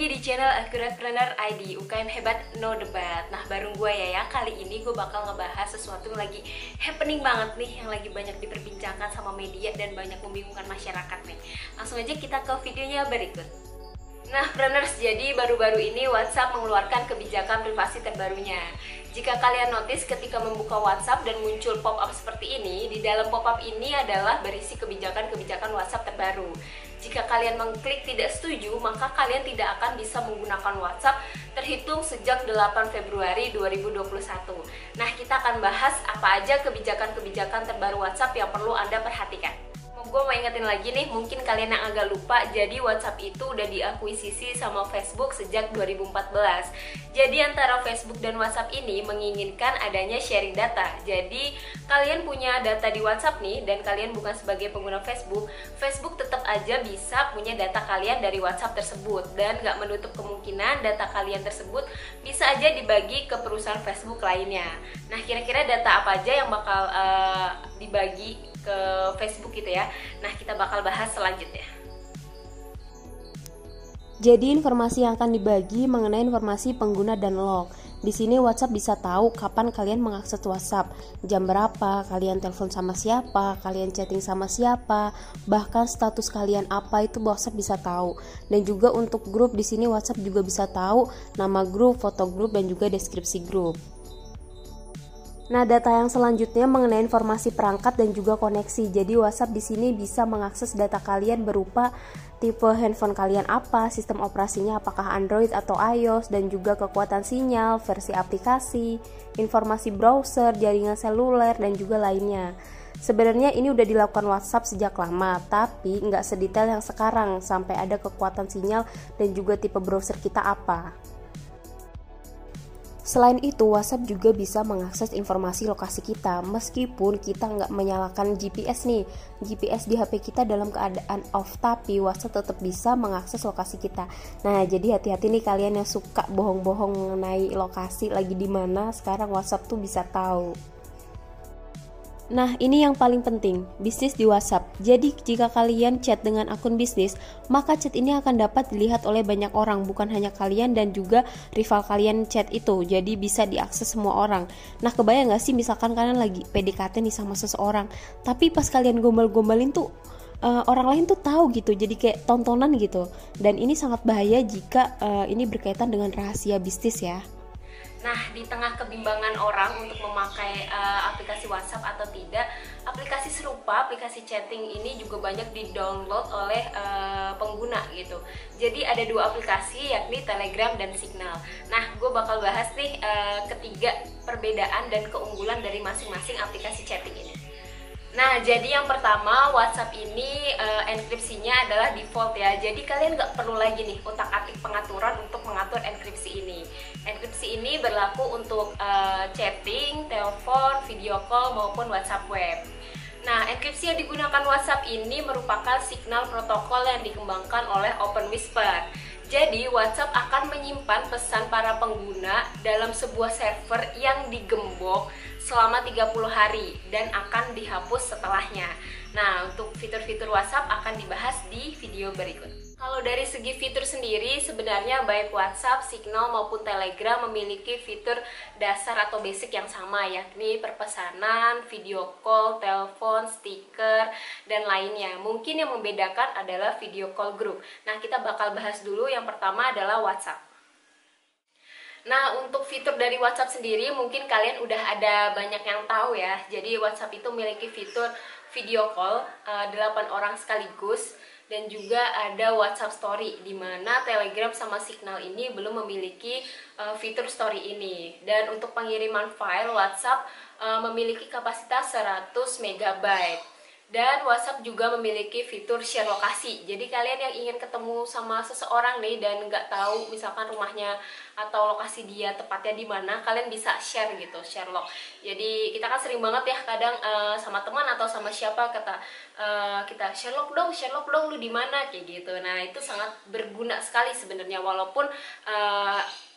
lagi di channel Accuratepreneur ID, UKM hebat no debat. Nah, bareng gue ya, kali ini gue bakal ngebahas sesuatu yang lagi happening banget nih, yang lagi banyak diperbincangkan sama media dan banyak membingungkan masyarakat nih. Langsung aja kita ke videonya berikut. Nah, Preneurs, jadi baru-baru ini WhatsApp mengeluarkan kebijakan privasi terbarunya. Jika kalian notice ketika membuka WhatsApp dan muncul pop-up seperti ini, di dalam pop-up ini adalah berisi kebijakan-kebijakan WhatsApp terbaru. Jika kalian mengklik tidak setuju, maka kalian tidak akan bisa menggunakan WhatsApp terhitung sejak 8 Februari 2021. Nah, kita akan bahas apa aja kebijakan-kebijakan terbaru WhatsApp yang perlu Anda perhatikan. Gue mau ingetin lagi nih, mungkin kalian yang agak lupa, jadi WhatsApp itu udah diakuisisi sama Facebook sejak 2014. Jadi antara Facebook dan WhatsApp ini menginginkan adanya sharing data. Jadi kalian punya data di WhatsApp nih, dan kalian bukan sebagai pengguna Facebook, Facebook tetap aja bisa punya data kalian dari WhatsApp tersebut. Dan gak menutup kemungkinan data kalian tersebut bisa aja dibagi ke perusahaan Facebook lainnya. Nah, kira-kira data apa aja yang bakal dibagi ke Facebook gitu ya. Nah, kita bakal bahas selanjutnya. Jadi informasi yang akan dibagi mengenai informasi pengguna dan log. Di sini WhatsApp bisa tahu kapan kalian mengakses WhatsApp, jam berapa, kalian telepon sama siapa, kalian chatting sama siapa, bahkan status kalian apa itu WhatsApp bisa tahu. Dan juga untuk grup, di sini WhatsApp juga bisa tahu nama grup, foto grup, dan juga deskripsi grup. Nah, data yang selanjutnya mengenai informasi perangkat dan juga koneksi. Jadi WhatsApp di sini bisa mengakses data kalian berupa tipe handphone kalian apa, sistem operasinya apakah Android atau iOS, dan juga kekuatan sinyal, versi aplikasi, informasi browser, jaringan seluler, dan juga lainnya. Sebenarnya ini udah dilakukan WhatsApp sejak lama, tapi nggak sedetail yang sekarang, sampai ada kekuatan sinyal dan juga tipe browser kita apa. Selain itu, WhatsApp juga bisa mengakses informasi lokasi kita, meskipun kita nggak menyalakan GPS nih. GPS di HP kita dalam keadaan off, tapi WhatsApp tetap bisa mengakses lokasi kita. Nah, jadi hati-hati nih kalian yang suka bohong-bohong mengenai lokasi lagi di mana. Sekarang WhatsApp tuh bisa tahu. Nah, ini yang paling penting, bisnis di WhatsApp. Jadi, jika kalian chat dengan akun bisnis, maka chat ini akan dapat dilihat oleh banyak orang, bukan hanya kalian dan juga rival kalian chat itu. Jadi, bisa diakses semua orang. Nah, kebayang gak sih misalkan kalian lagi PDKT nih sama seseorang, tapi pas kalian gombal-gombalin tuh, orang lain tuh tahu gitu, jadi kayak tontonan gitu. Dan ini sangat bahaya jika ini berkaitan dengan rahasia bisnis ya. Nah, di tengah kebimbangan orang untuk memakai aplikasi WhatsApp atau tidak, aplikasi serupa, aplikasi chatting ini juga banyak di-download oleh pengguna gitu. Jadi ada dua aplikasi, yakni Telegram dan Signal. Nah, gue bakal bahas nih ketiga perbedaan dan keunggulan dari masing-masing aplikasi chatting ini. Nah, jadi yang pertama, WhatsApp ini enkripsinya adalah default ya. Jadi kalian nggak perlu lagi nih utak-atik pengaturan untuk mengatur enkripsi ini. Enkripsi ini berlaku untuk chatting, telepon, video call maupun WhatsApp web. Nah, enkripsi yang digunakan WhatsApp ini merupakan signal protokol yang dikembangkan oleh OpenWhisper. Jadi, WhatsApp akan menyimpan pesan para pengguna dalam sebuah server yang digembok selama 30 hari dan akan dihapus setelahnya. Nah, untuk fitur-fitur WhatsApp akan dibahas di video berikut. Kalau dari segi fitur sendiri, sebenarnya baik WhatsApp, Signal maupun Telegram memiliki fitur dasar atau basic yang sama, yakni perpesanan, video call, telepon, stiker, dan lainnya. Mungkin yang membedakan adalah video call group. Nah, kita bakal bahas dulu. Yang pertama adalah WhatsApp. Nah, untuk fitur dari WhatsApp sendiri mungkin kalian udah ada banyak yang tahu ya. Jadi WhatsApp itu memiliki fitur video call 8 orang sekaligus, dan juga ada WhatsApp Story, di mana Telegram sama Signal ini belum memiliki fitur Story ini. Dan untuk pengiriman file, WhatsApp memiliki kapasitas 100 MB. Dan WhatsApp juga memiliki fitur share lokasi. Jadi kalian yang ingin ketemu sama seseorang nih dan nggak tahu misalkan rumahnya atau lokasi dia tepatnya di mana, kalian bisa share gitu, share log. Jadi kita kan sering banget ya kadang sama teman atau sama siapa kita share log dong lu di mana kayak gitu. Nah, itu sangat berguna sekali sebenarnya, walaupun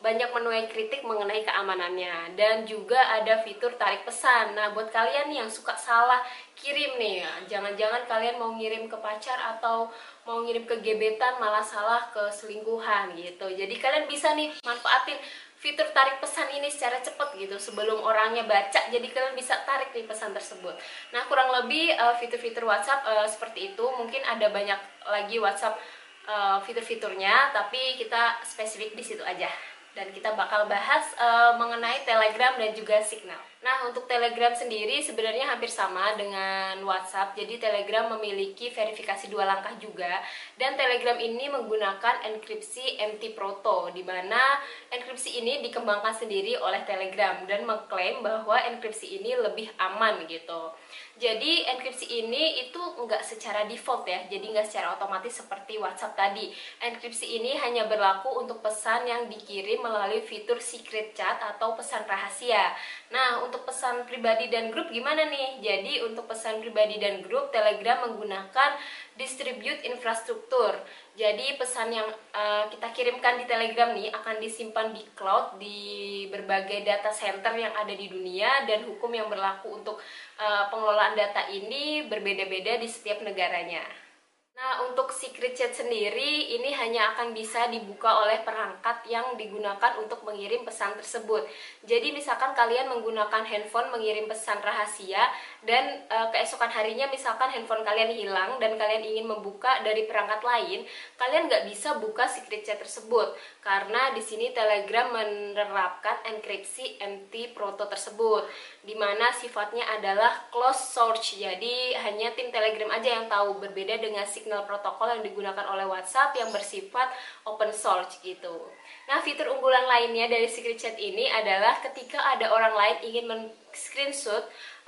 banyak menuai kritik mengenai keamanannya, dan juga ada fitur tarik pesan. Nah, buat kalian nih yang suka salah kirim nih, ya, jangan-jangan kalian mau ngirim ke pacar atau mau ngirim ke gebetan malah salah ke selingkuhan gitu. Jadi kalian bisa nih manfaatin fitur tarik pesan ini secara cepat gitu sebelum orangnya baca, jadi kalian bisa tarik nih pesan tersebut. Nah, kurang lebih fitur-fitur WhatsApp seperti itu. Mungkin ada banyak lagi WhatsApp fitur-fiturnya, tapi kita spesifik di situ aja. Dan kita bakal bahas mengenai Telegram dan juga Signal. Nah, untuk Telegram sendiri sebenarnya hampir sama dengan WhatsApp. Jadi Telegram memiliki verifikasi 2 langkah juga, dan Telegram ini menggunakan enkripsi MT Proto, di mana enkripsi ini dikembangkan sendiri oleh Telegram dan mengklaim bahwa enkripsi ini lebih aman gitu. Jadi enkripsi ini itu nggak secara default ya, jadi nggak secara otomatis seperti WhatsApp tadi. Enkripsi ini hanya berlaku untuk pesan yang dikirim melalui fitur secret chat atau pesan rahasia. Nah, untuk pesan pribadi dan grup gimana nih? Jadi untuk pesan pribadi dan grup, Telegram menggunakan distribute infrastruktur. Jadi pesan yang kita kirimkan di Telegram nih akan disimpan di cloud di berbagai data center yang ada di dunia, dan hukum yang berlaku untuk pengelolaan data ini berbeda-beda di setiap negaranya. Nah, untuk secret chat sendiri ini hanya akan bisa dibuka oleh perangkat yang digunakan untuk mengirim pesan tersebut. Jadi misalkan kalian menggunakan handphone mengirim pesan rahasia, dan keesokan harinya misalkan handphone kalian hilang dan kalian ingin membuka dari perangkat lain, kalian nggak bisa buka secret chat tersebut karena di sini Telegram menerapkan enkripsi MT Proto tersebut, di mana sifatnya adalah closed source. Jadi hanya tim Telegram aja yang tahu, berbeda dengan Signal protokol yang digunakan oleh WhatsApp yang bersifat open source gitu. Nah, fitur unggulan lainnya dari secret chat ini adalah ketika ada orang lain ingin men-screenshot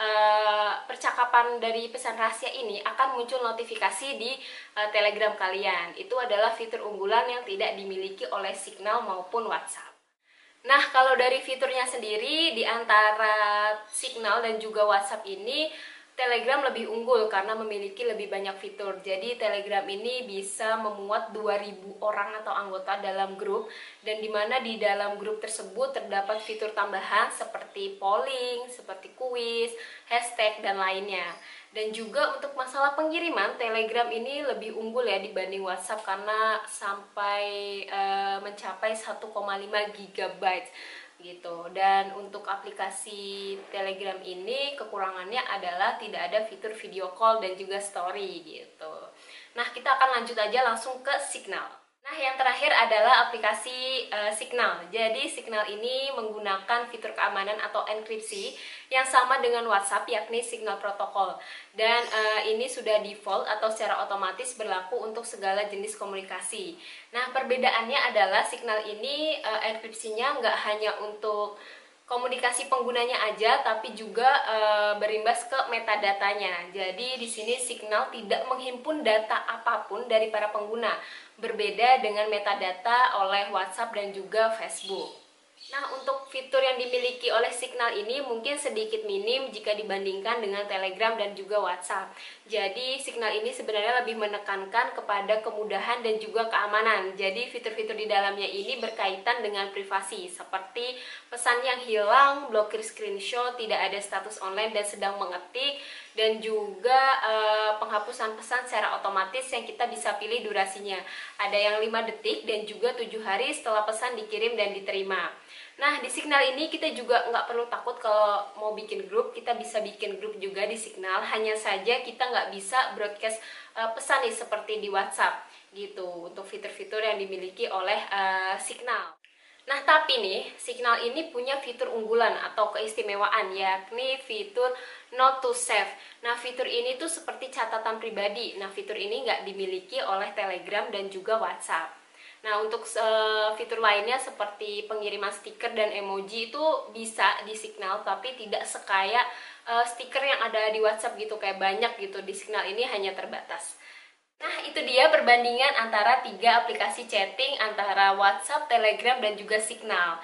percakapan dari pesan rahasia ini, akan muncul notifikasi di Telegram kalian. Itu adalah fitur unggulan yang tidak dimiliki oleh Signal maupun WhatsApp. Nah, kalau dari fiturnya sendiri, di antara Signal dan juga WhatsApp ini, Telegram lebih unggul karena memiliki lebih banyak fitur. Jadi Telegram ini bisa memuat 2000 orang atau anggota dalam grup, dan dimana di dalam grup tersebut terdapat fitur tambahan seperti polling, seperti kuis, hashtag, dan lainnya. Dan juga untuk masalah pengiriman, Telegram ini lebih unggul ya dibanding WhatsApp karena sampai mencapai 1,5 GB gitu. Dan untuk aplikasi Telegram ini kekurangannya adalah tidak ada fitur video call dan juga story gitu. Nah, kita akan lanjut aja langsung ke Signal. Nah, yang terakhir adalah aplikasi Signal. Jadi Signal ini menggunakan fitur keamanan atau enkripsi yang sama dengan WhatsApp, yakni Signal Protocol. Dan ini sudah default atau secara otomatis berlaku untuk segala jenis komunikasi. Nah, perbedaannya adalah Signal ini enkripsinya nggak hanya untuk komunikasi penggunanya aja, tapi juga berimbas ke metadatanya. Jadi di sini Signal tidak menghimpun data apapun dari para pengguna, berbeda dengan metadata oleh WhatsApp dan juga Facebook. Nah, untuk fitur yang dimiliki oleh Signal ini mungkin sedikit minim jika dibandingkan dengan Telegram dan juga WhatsApp. Jadi, Signal ini sebenarnya lebih menekankan kepada kemudahan dan juga keamanan. Jadi, fitur-fitur di dalamnya ini berkaitan dengan privasi, seperti pesan yang hilang, blokir screenshot, tidak ada status online dan sedang mengetik, dan juga penghapusan pesan secara otomatis yang kita bisa pilih durasinya. Ada yang 5 detik dan juga 7 hari setelah pesan dikirim dan diterima. Nah, di Signal ini kita juga nggak perlu takut kalau mau bikin grup, kita bisa bikin grup juga di Signal. Hanya saja kita nggak bisa broadcast pesan nih seperti di WhatsApp gitu, untuk fitur-fitur yang dimiliki oleh Signal. Nah, tapi nih, Signal ini punya fitur unggulan atau keistimewaan, yakni fitur Note to Save. Nah, fitur ini tuh seperti catatan pribadi. Nah, fitur ini nggak dimiliki oleh Telegram dan juga WhatsApp. Nah, untuk fitur lainnya seperti pengiriman stiker dan emoji itu bisa di Signal, tapi tidak sekaya stiker yang ada di WhatsApp gitu, kayak banyak gitu. Di Signal ini hanya terbatas. Nah, itu dia perbandingan antara 3 aplikasi chatting antara WhatsApp, Telegram, dan juga Signal.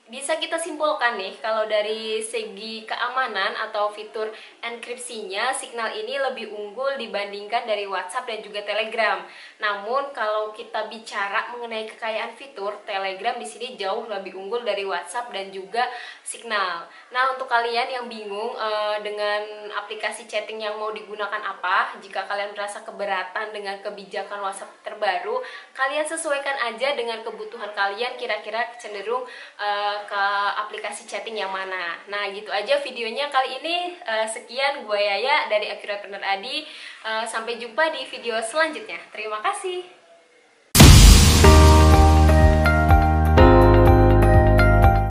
bisa kita simpulkan nih, kalau dari segi keamanan atau fitur enkripsinya, Signal ini lebih unggul dibandingkan dari WhatsApp dan juga Telegram. Namun kalau kita bicara mengenai kekayaan fitur, Telegram di sini jauh lebih unggul dari WhatsApp dan juga Signal. Nah, untuk kalian yang bingung dengan aplikasi chatting yang mau digunakan apa, jika kalian merasa keberatan dengan kebijakan WhatsApp terbaru, kalian sesuaikan aja dengan kebutuhan kalian, kira-kira cenderung ke aplikasi chatting yang mana. Nah, gitu aja videonya kali ini. Sekian, gue Yaya dari Accuratepreneur Adi. Sampai jumpa di video selanjutnya. Terima kasih.